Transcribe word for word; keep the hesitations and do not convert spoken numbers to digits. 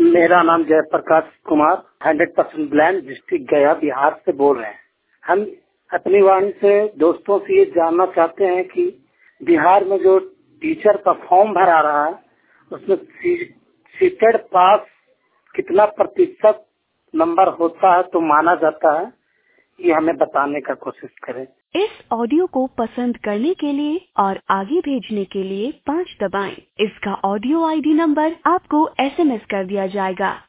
मेरा नाम Jayprakash Kumar, hundred percent blind, district Gaya, Bihar से बोल रहे हैं। हम अपनी वाणी से दोस्तों से ये जानना चाहते हैं कि बिहार में जो टीचर का फॉर्म भरा रहा है उसमें सीटेड पास कितना प्रतिशत नंबर होता है तो माना जाता है, ये हमें बताने का कोशिश करें। इस ऑडियो को पसंद करने के लिए और आगे भेजने के लिए पाँच दबाएं। इसका ऑडियो आईडी नंबर आपको एसएमएस कर दिया जाएगा।